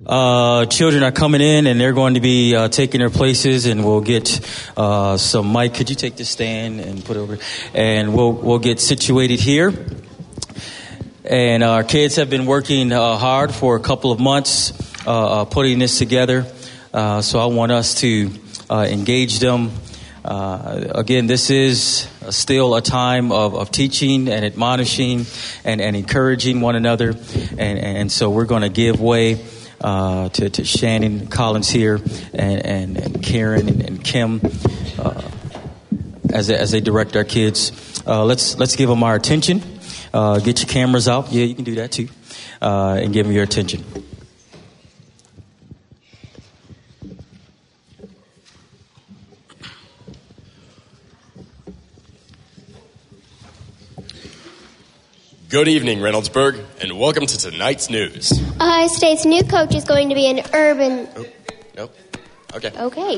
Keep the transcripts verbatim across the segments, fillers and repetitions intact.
Uh, children are coming in, and they're going to be uh, taking their places, and we'll get uh, some mic. Could you take the stand and put it over? And we'll we'll get situated here. And our kids have been working uh, hard for a couple of months uh, uh, putting this together. Uh, so I want us to uh, engage them. Uh, again, this is still a time of, of teaching and admonishing and, and encouraging one another. And, and so we're going to give way uh, to, to Shannon Collins here and, and, and Karen and, and Kim uh, as, they, as they direct our kids. Uh, let's let's give them our attention. Uh, get your cameras out. Yeah, you can do that too. Uh, and give them your attention. Good evening, Reynoldsburg, and welcome to tonight's news. Ohio State's new coach is going to be an urban... Oh, nope. Okay. Okay.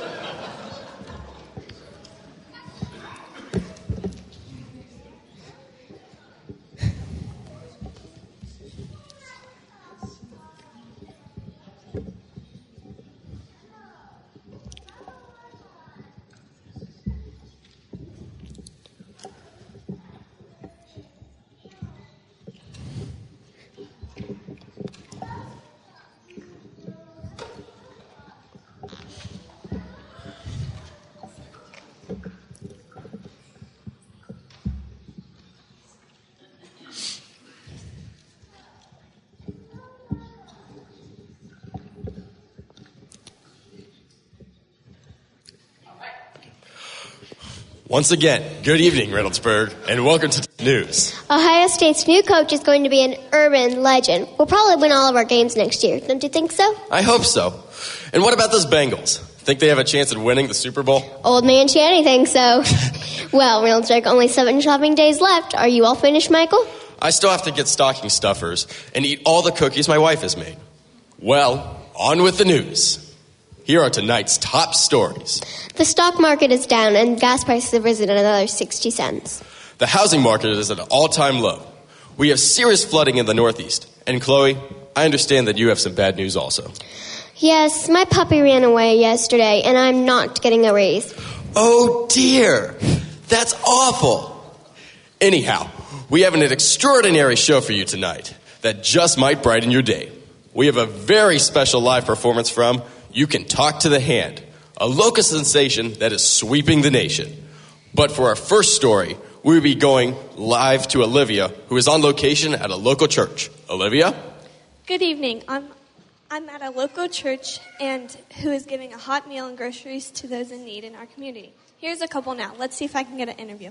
Once again, good evening, Reynoldsburg, and welcome to the news. Ohio State's new coach is going to be an urban legend. We'll probably win all of our games next year. Don't you think so? I hope so. And what about those Bengals? Think they have a chance at winning the Super Bowl? Old man Channy thinks so. Well, Reynoldsburg, only seven shopping days left. Are you all finished, Michael? I still have to get stocking stuffers and eat all the cookies my wife has made. Well, on with the news. Here are tonight's top stories. The stock market is down and gas prices have risen another sixty cents. The housing market is at an all-time low. We have serious flooding in the Northeast. And Chloe, I understand that you have some bad news also. Yes, my puppy ran away yesterday and I'm not getting a raise. Oh dear, that's awful. Anyhow, we have an extraordinary show for you tonight that just might brighten your day. We have a very special live performance from You Can Talk to the Hand, a local sensation that is sweeping the nation. But for our first story, we will be going live to Olivia, who is on location at a local church. Olivia? Good evening. I'm I'm at a local church and who is giving a hot meal and groceries to those in need in our community. Here's a couple now. Let's see if I can get an interview.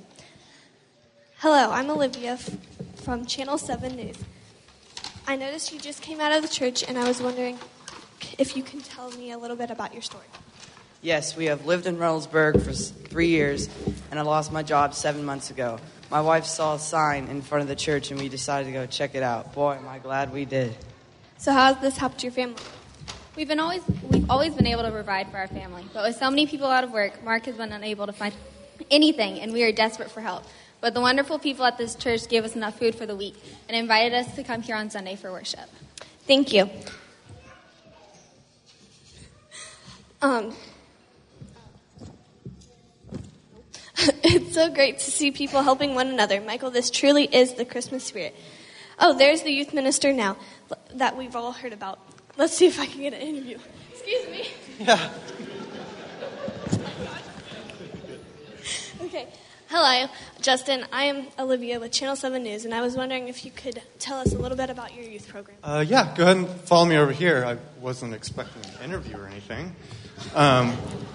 Hello, I'm Olivia f- from Channel seven News. I noticed you just came out of the church and I was wondering if you can tell me a little bit about your story. Yes, we have lived in Reynoldsburg for three years, and I lost my job seven months ago. My wife saw a sign in front of the church, and we decided to go check it out. Boy, am I glad we did. So how has this helped your family? We've been always we've always been able to provide for our family, but with so many people out of work, Mark has been unable to find anything, and we are desperate for help. But the wonderful people at this church gave us enough food for the week and invited us to come here on Sunday for worship. Thank you. Um. It's so great to see people helping one another. Michael, this truly is the Christmas spirit. Oh, there's the youth minister now that we've all heard about. Let's see if I can get an interview. Excuse me. Yeah. Okay. Hello, Justin. I am Olivia with Channel seven News, and I was wondering if you could tell us a little bit about your youth program. Uh, yeah, go ahead and follow me over here. I wasn't expecting an interview or anything. Um,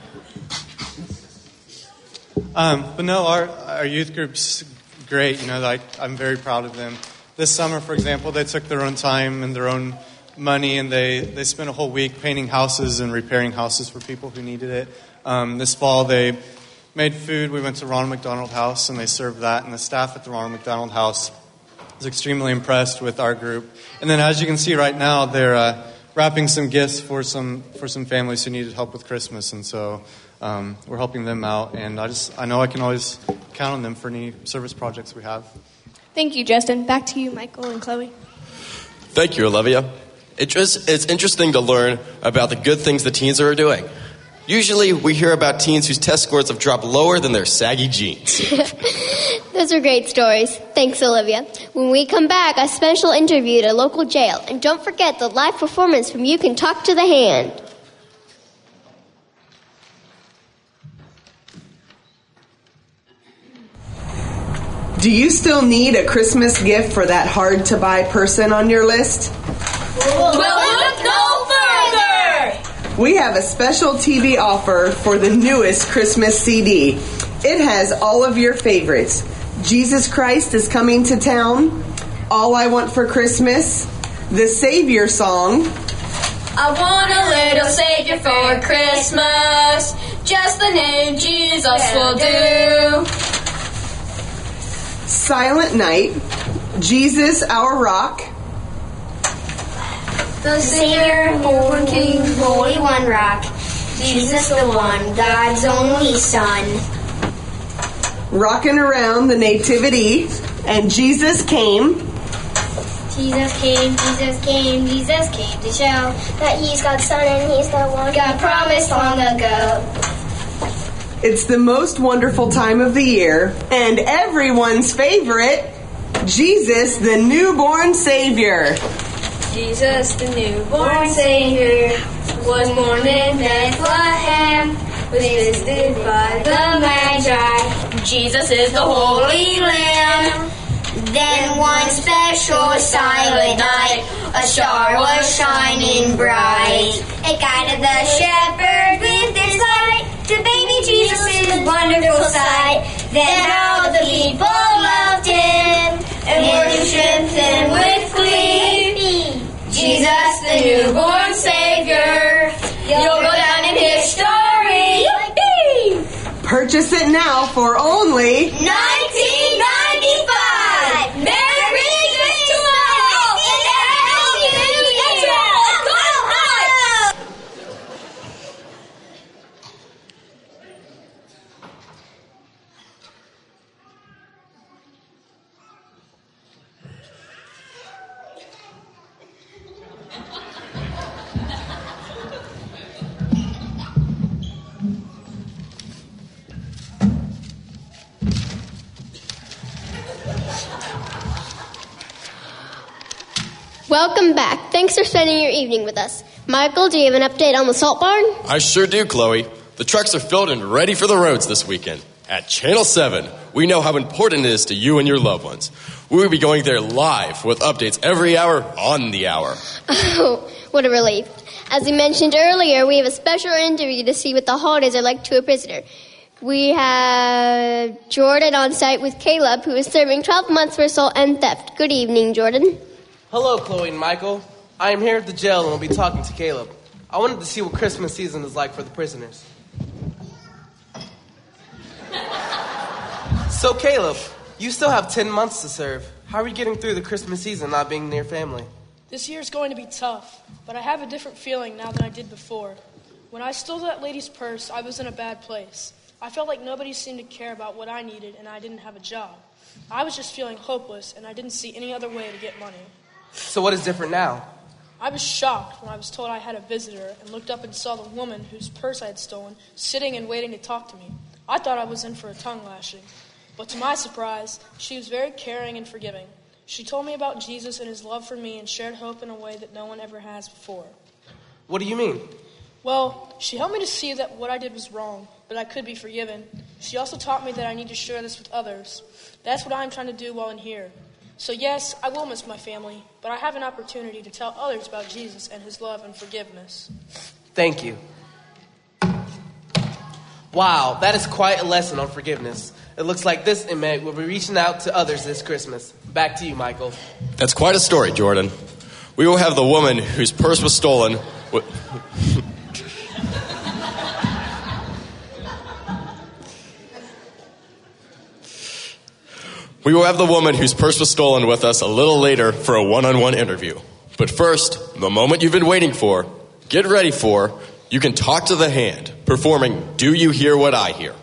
um, but no, our, our youth group's great. You know, like, I'm very proud of them. This summer, for example, they took their own time and their own money, and they, they spent a whole week painting houses and repairing houses for people who needed it. Um, this fall, they made food. We went to Ronald McDonald House, and they served that. And the staff at the Ronald McDonald House was extremely impressed with our group. And then, as you can see right now, they're uh, wrapping some gifts for some for some families who needed help with Christmas. And so um, we're helping them out. And I just I know I can always count on them for any service projects we have. Thank you, Justin. Back to you, Michael and Chloe. Thank you, Olivia. It just, it's interesting to learn about the good things the teens are doing. Usually we hear about teens whose test scores have dropped lower than their saggy jeans. Those are great stories. Thanks, Olivia. When we come back, a special interview at a local jail. And don't forget the live performance from You Can Talk to the Hand. Do you still need a Christmas gift for that hard-to-buy person on your list? We'll look no further! We have a special T V offer for the newest Christmas C D. It has all of your favorites. Jesus Christ is Coming to Town, All I Want for Christmas, the Savior Song. I want a little Savior for Christmas. Just the name Jesus will do. Silent Night, Jesus Our Rock, the Savior, born King, Holy One Rock, Jesus the One, God's only Son. Rockin' Around the Nativity, and Jesus Came. Jesus came, Jesus came, Jesus came to show that He's God's Son and He's the one God promised long ago. It's the most wonderful time of the year, and everyone's favorite, Jesus, the newborn Savior. Jesus, the newborn Savior, was born in Bethlehem, was visited by the Magi. Jesus is the Holy Lamb. Then one special silent night, a star was shining bright. It guided the shepherd with its light to baby Jesus' wonderful sight. Then how the people loved Him and worshipped Him with glee. Jesus, the newborn Savior, you'll go down in history. Purchase it now for only nineteen ninety-five. Merry Christmas to all! And Happy New Year! Go high! Welcome back. Thanks for spending your evening with us. Michael, do you have an update on the salt barn? I sure do, Chloe. The trucks are filled and ready for the roads this weekend. At Channel seven, we know how important it is to you and your loved ones. We will be going there live with updates every hour on the hour. Oh, what a relief. As we mentioned earlier, we have a special interview to see what the holidays are like to a prisoner. We have Jordan on site with Caleb, who is serving twelve months for assault and theft. Good evening, Jordan. Hello, Chloe and Michael. I am here at the jail and will be talking to Caleb. I wanted to see what Christmas season is like for the prisoners. So, Caleb, you still have ten months to serve. How are you getting through the Christmas season not being near family? This year is going to be tough, but I have a different feeling now than I did before. When I stole that lady's purse, I was in a bad place. I felt like nobody seemed to care about what I needed and I didn't have a job. I was just feeling hopeless and I didn't see any other way to get money. So what is different now? I was shocked when I was told I had a visitor and looked up and saw the woman whose purse I had stolen sitting and waiting to talk to me. I thought I was in for a tongue lashing. But to my surprise, she was very caring and forgiving. She told me about Jesus and His love for me and shared hope in a way that no one ever has before. What do you mean? Well, she helped me to see that what I did was wrong, but I could be forgiven. She also taught me that I need to share this with others. That's what I'm trying to do while in here. So yes, I will miss my family, but I have an opportunity to tell others about Jesus and His love and forgiveness. Thank you. Wow, that is quite a lesson on forgiveness. It looks like this inmate will be reaching out to others this Christmas. Back to you, Michael. That's quite a story, Jordan. We will have the woman whose purse was stolen. We will have the woman whose purse was stolen with us a little later for a one-on-one interview. But first, the moment you've been waiting for, get ready for, You Can Talk to the Hand, performing Do You Hear What I Hear?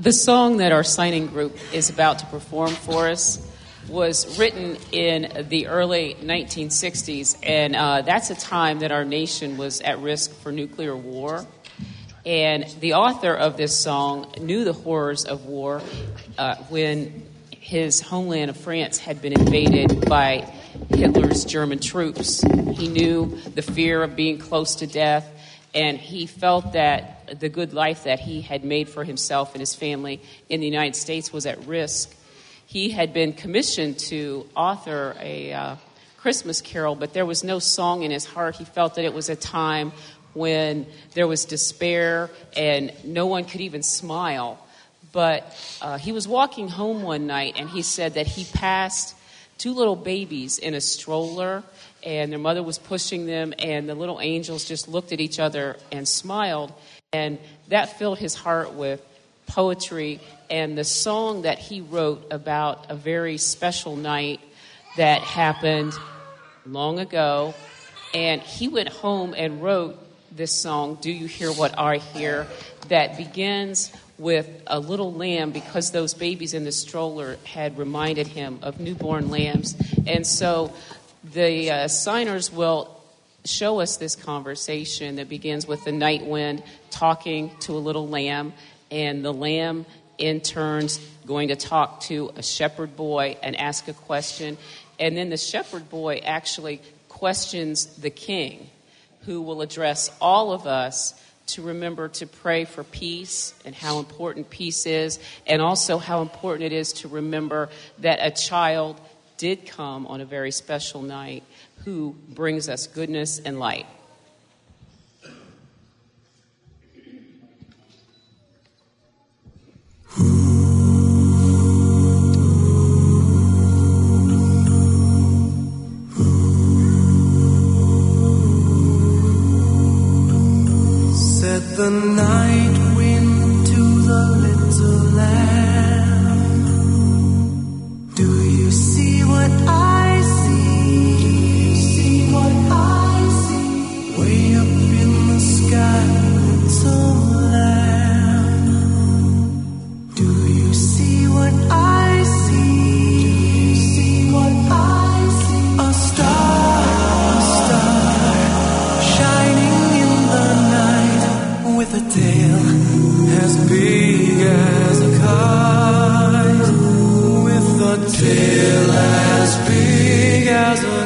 The song that our signing group is about to perform for us was written in the early nineteen sixties, and uh, that's a time that our nation was at risk for nuclear war. And the author of this song knew the horrors of war uh, when his homeland of France had been invaded by Hitler's German troops. He knew the fear of being close to death, and he felt that the good life that he had made for himself and his family in the United States was at risk. He had been commissioned to author a uh, Christmas carol, but there was no song in his heart. He felt that it was a time when there was despair and no one could even smile. But uh, he was walking home one night, and he said that he passed two little babies in a stroller, and their mother was pushing them, and the little angels just looked at each other and smiled. And that filled his heart with poetry and the song that he wrote about a very special night that happened long ago. And he went home and wrote this song, Do You Hear What I Hear, that begins with a little lamb, because those babies in the stroller had reminded him of newborn lambs. And so the uh, signers will show us this conversation that begins with the night wind talking to a little lamb, and the lamb in turn's going to talk to a shepherd boy and ask a question. And then the shepherd boy actually questions the king, who will address all of us to remember to pray for peace and how important peace is, and also how important it is to remember that a child did come on a very special night who brings us goodness and light. Said the night wind to the little lamb, do you see what I see? See what I see? Way up in the sky, little lamb. Do you see what I see? See what I see? A star, a star, shining in the night, with a tail as big as a kite, with a tail as big as a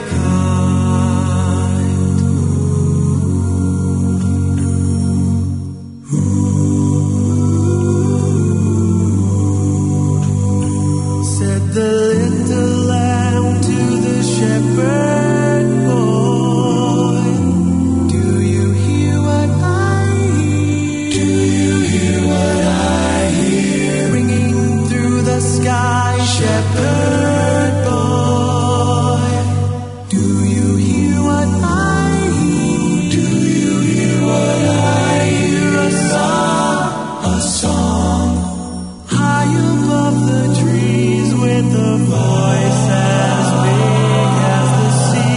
kite. Said the little lamb to the shepherd boy, do you hear what I hear? Do you hear what I hear? Ringing through the sky, shepherd boy. Do you hear what I hear? Do you hear what I hear? A song, a song, high above the trees, with a voice as big as the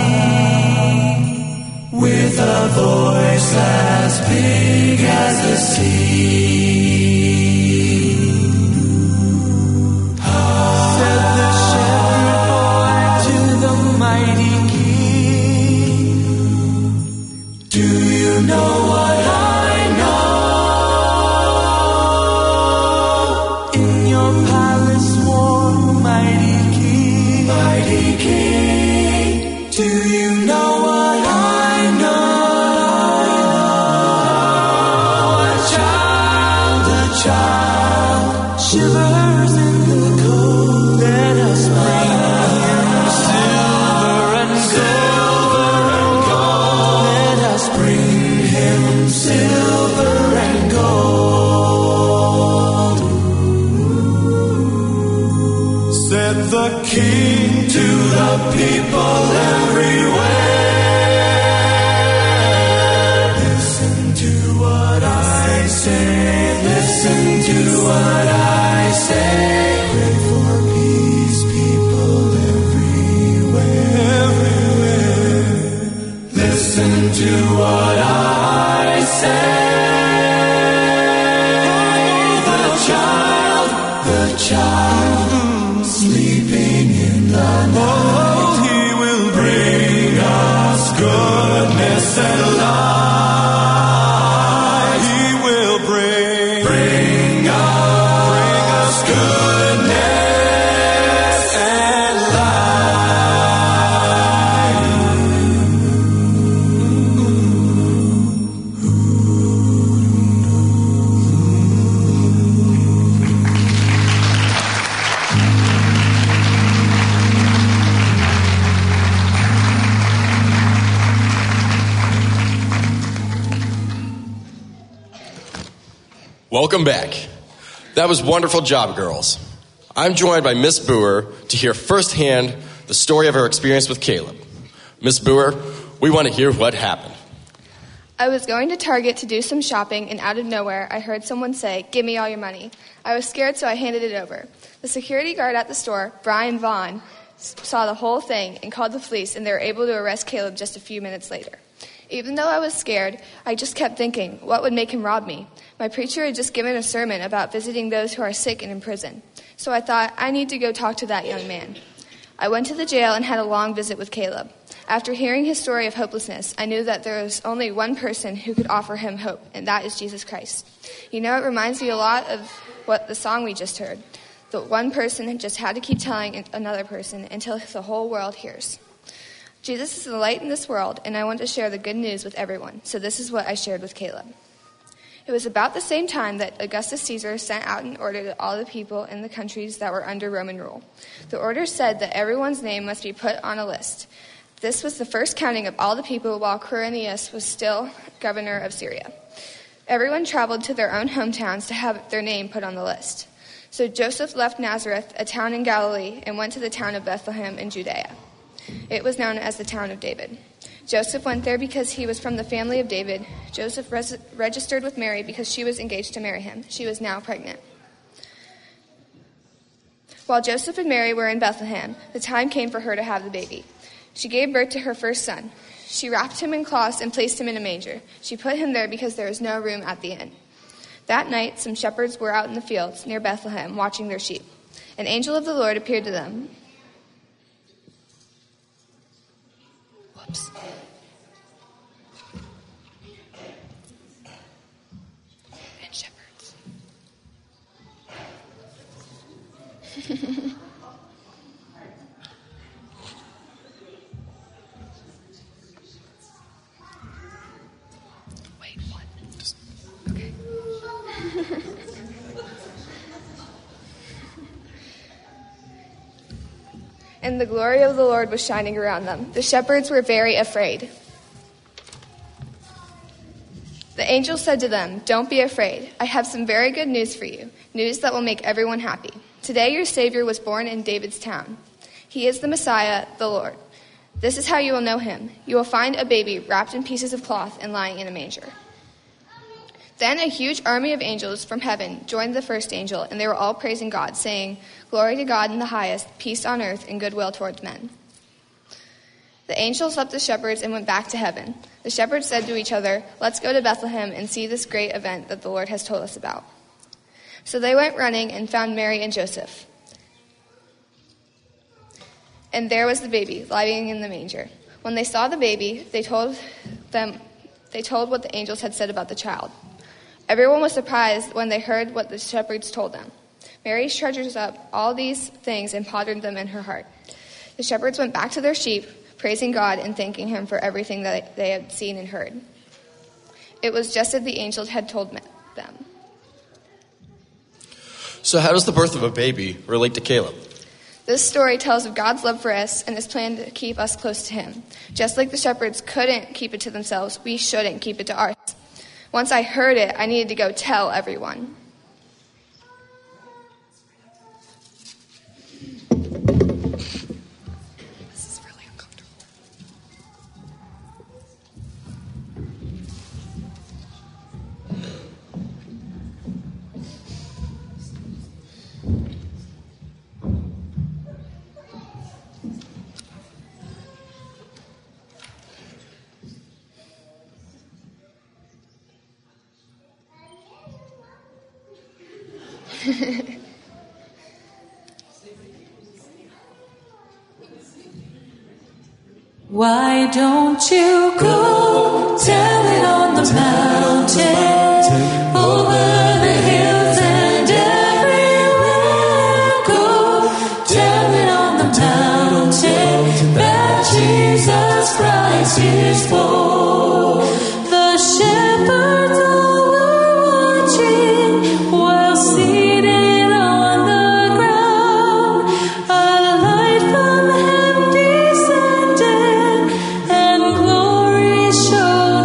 sea, with a voice as big as the sea. Said the shepherd boy to the mighty king, do you know what I know? In your palace warm, mighty king, mighty king, do you know what I know? A child, a child, shivers in the cold. Let us bring him silver and gold. Let us bring him silver and gold. Said the king to the people everywhere, listen to what I say, listen to what I say. Pray for peace, people everywhere, everywhere. Listen to what I say. The child a child sleeping in the night. Oh, he will bring us goodness and light. He will bring, bring us, bring us goodness and Welcome back. That was wonderful job, girls. I'm joined by Miss Boer to hear firsthand the story of her experience with Caleb. Miss Boer, we want to hear what happened. I was going to Target to do some shopping, and out of nowhere, I heard someone say, "Give me all your money." I was scared, so I handed it over. The security guard at the store, Brian Vaughn, saw the whole thing and called the police, and they were able to arrest Caleb just a few minutes later. Even though I was scared, I just kept thinking, what would make him rob me? My preacher had just given a sermon about visiting those who are sick and in prison. So I thought, I need to go talk to that young man. I went to the jail and had a long visit with Caleb. After hearing his story of hopelessness, I knew that there was only one person who could offer him hope, and that is Jesus Christ. You know, it reminds me a lot of what the song we just heard. The one person just had to keep telling another person until the whole world hears. Jesus is the light in this world, and I want to share the good news with everyone, so this is what I shared with Caleb. It was about the same time that Augustus Caesar sent out an order to all the people in the countries that were under Roman rule. The order said that everyone's name must be put on a list. This was the first counting of all the people while Quirinius was still governor of Syria. Everyone traveled to their own hometowns to have their name put on the list. So Joseph left Nazareth, a town in Galilee, and went to the town of Bethlehem in Judea. It was known as the town of David. Joseph went there because he was from the family of David. Joseph res- registered with Mary because she was engaged to marry him. She was now pregnant. While Joseph and Mary were in Bethlehem, the time came for her to have the baby. She gave birth to her first son. She wrapped him in cloths and placed him in a manger. She put him there because there was no room at the inn. That night, some shepherds were out in the fields near Bethlehem watching their sheep. An angel of the Lord appeared to them. Whoops. And shepherds. Wait, what? Just, okay. And the glory of the Lord was shining around them. The shepherds were very afraid. The angel said to them, "Don't be afraid. I have some very good news for you, news that will make everyone happy. Today your Savior was born in David's town. He is the Messiah, the Lord. This is how you will know him. You will find a baby wrapped in pieces of cloth and lying in a manger." Then a huge army of angels from heaven joined the first angel, and they were all praising God, saying, "Glory to God in the highest, peace on earth, and goodwill towards men." The angels left the shepherds and went back to heaven. The shepherds said to each other, "Let's go to Bethlehem and see this great event that the Lord has told us about." So they went running and found Mary and Joseph. And there was the baby, lying in the manger. When they saw the baby, they told them, they told what the angels had said about the child. Everyone was surprised when they heard what the shepherds told them. Mary treasures up all these things and pondered them in her heart. The shepherds went back to their sheep, praising God and thanking him for everything that they had seen and heard. It was just as the angels had told them. So how does the birth of a baby relate to Caleb? This story tells of God's love for us and his plan to keep us close to him. Just like the shepherds couldn't keep it to themselves, we shouldn't keep it to ours. Once I heard it, I needed to go tell everyone. This is really uncomfortable. Why don't you go tell it on the mountain, over the hills and everywhere? Go tell it on the mountain that Jesus Christ is born. The shepherds all were watching while seated on the ground. A light from heaven descended and glory shone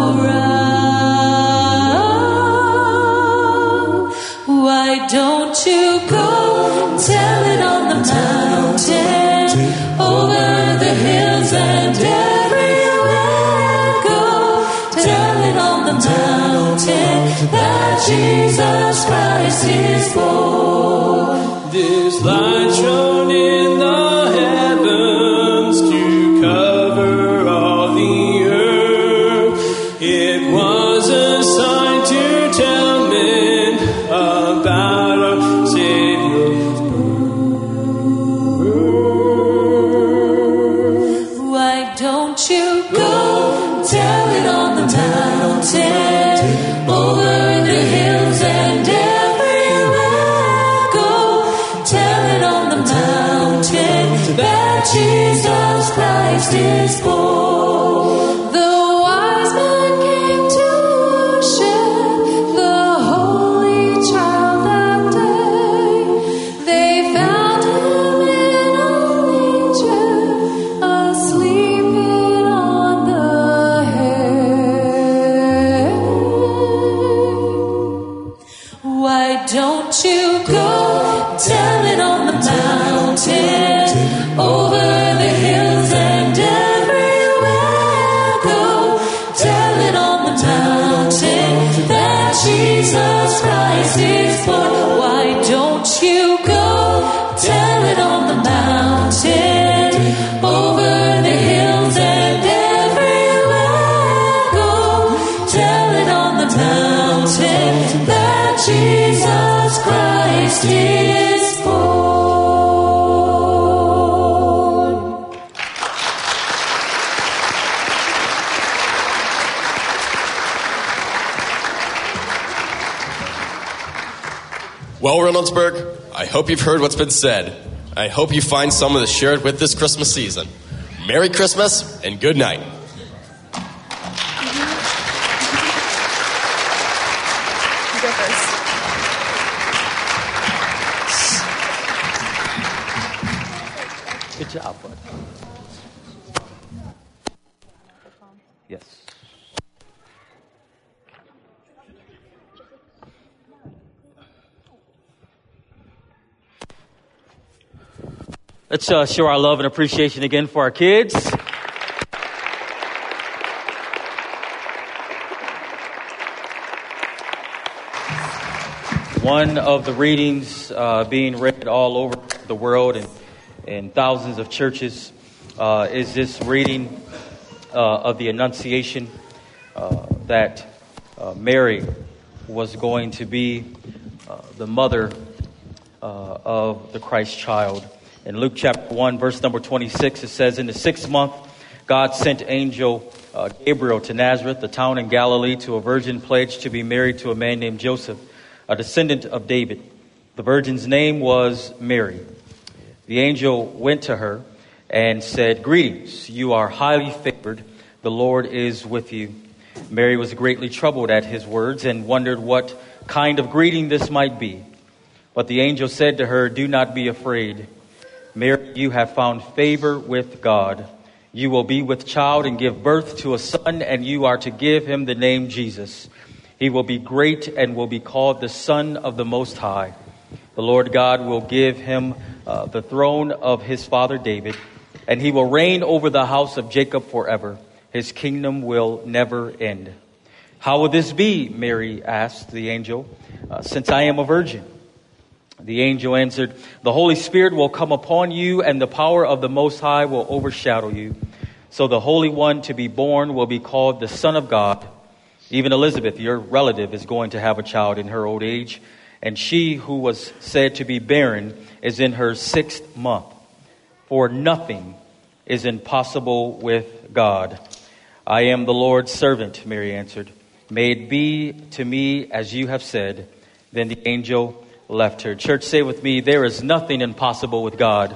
around. Why don't you go tell it on the mountain, over the hills and everywhere? Go tell it on the mountain that Jesus Christ is born. This light shone in the heavens to cover all the earth. It was a sign to tell men about our Savior's birth. Why don't you go tell it on the mountain, over the hills and everywhere? Go tell it on the mountain that Jesus Christ is born. The wise men came to worship the holy child that day. They found him in a manger, asleep on the hay. Why don't you go tell it on the mountain, over the hills and everywhere? Go tell it on the mountain that Jesus Christ is born. Why don't you go tell it on the mountain, over the hills and everywhere? Go tell it on the mountain that Jesus Christ is born. Well, Reynoldsburg, I hope you've heard what's been said. I hope you find someone to share it with this Christmas season. Merry Christmas and good night. You go first. Good job, bud. Yes. Let's uh, show our love and appreciation again for our kids. One of the readings uh, being read all over the world and in thousands of churches uh, is this reading uh, of the Annunciation uh, that uh, Mary was going to be uh, the mother uh, of the Christ child. In Luke chapter one, verse number twenty-six, it says, "In the sixth month, God sent angel uh, Gabriel to Nazareth, a town in Galilee, to a virgin pledged to be married to a man named Joseph, a descendant of David. The virgin's name was Mary. The angel went to her and said, 'Greetings, you are highly favored. The Lord is with you.' Mary was greatly troubled at his words and wondered what kind of greeting this might be. But the angel said to her, 'Do not be afraid. Mary, you have found favor with God. You will be with child and give birth to a son, and you are to give him the name Jesus. He will be great and will be called the Son of the Most High. The Lord God will give him uh, the throne of his father David, and he will reign over the house of Jacob forever. His kingdom will never end.' 'How will this be?' Mary asked the angel, uh, 'since I am a virgin?' The angel answered, 'The Holy Spirit will come upon you, and the power of the Most High will overshadow you. So the Holy One to be born will be called the Son of God. Even Elizabeth, your relative, is going to have a child in her old age, and she who was said to be barren is in her sixth month. For nothing is impossible with God. I am the Lord's servant, Mary answered. May it be to me as you have said. Then the angel left her. Church, say with me, there is nothing impossible with God.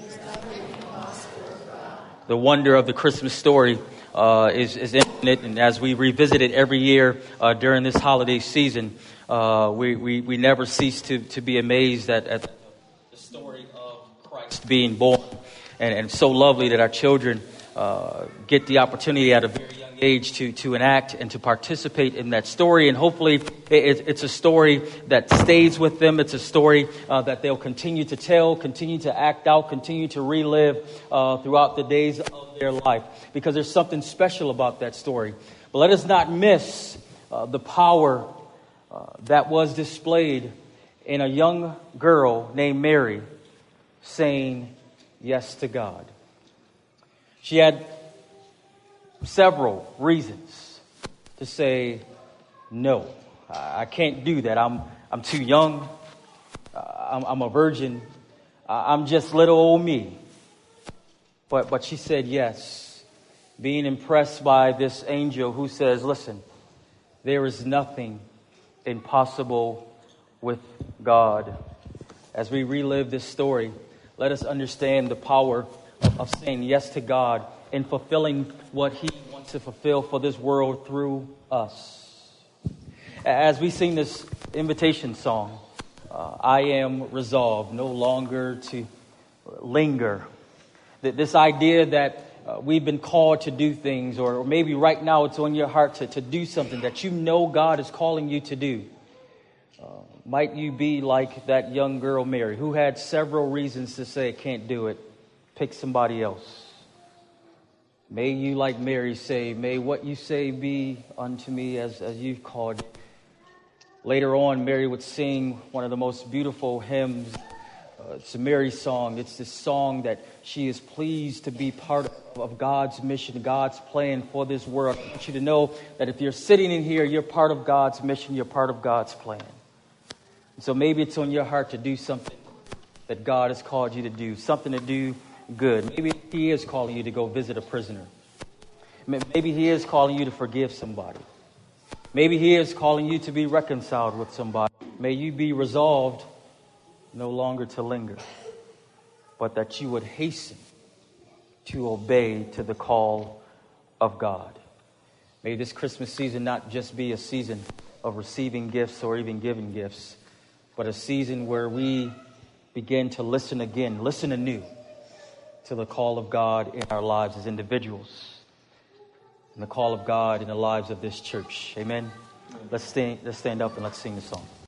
The wonder of the Christmas story uh, is, is infinite, and as we revisit it every year uh, during this holiday season, uh, we, we, we never cease to, to be amazed at, at the story of Christ being born. And, and so lovely that our children uh, get the opportunity at a very young age to, to enact and to participate in that story. And hopefully it, it's a story that stays with them. It's a story uh, that they'll continue to tell, continue to act out, continue to relive uh, throughout the days of their life. Because there's something special about that story. But let us not miss uh, the power uh, that was displayed in a young girl named Mary saying yes to God. She had several reasons to say, no, I can't do that. I'm I'm too young. I'm, I'm a virgin. I'm just little old me. But but she said yes, being impressed by this angel who says, listen, there is nothing impossible with God. As we relive this story, let us understand the power of saying yes to God and fulfilling what He wants to fulfill for this world through us. As we sing this invitation song, uh, I am resolved no longer to linger. That this idea that uh, we've been called to do things, or, or maybe right now it's on your heart to, to do something that you know God is calling you to do. Uh, might you be like that young girl Mary, who had several reasons to say, can't do it. Pick somebody else. May you, like Mary, say, may what you say be unto me as, as you've called it. Later on, Mary would sing one of the most beautiful hymns. Uh, it's a Mary song. It's this song that she is pleased to be part of, of God's mission, God's plan for this world. I want you to know that if you're sitting in here, you're part of God's mission, you're part of God's plan. So maybe it's on your heart to do something that God has called you to do, something to do good. Maybe He is calling you to go visit a prisoner. Maybe He is calling you to forgive somebody. Maybe He is calling you to be reconciled with somebody. May you be resolved no longer to linger, but that you would hasten to obey to the call of God. May this Christmas season not just be a season of receiving gifts or even giving gifts, but a season where we begin to listen again, listen anew to the call of God in our lives as individuals and the call of God in the lives of this church. Amen. Let's stand, let's stand up and let's sing the song.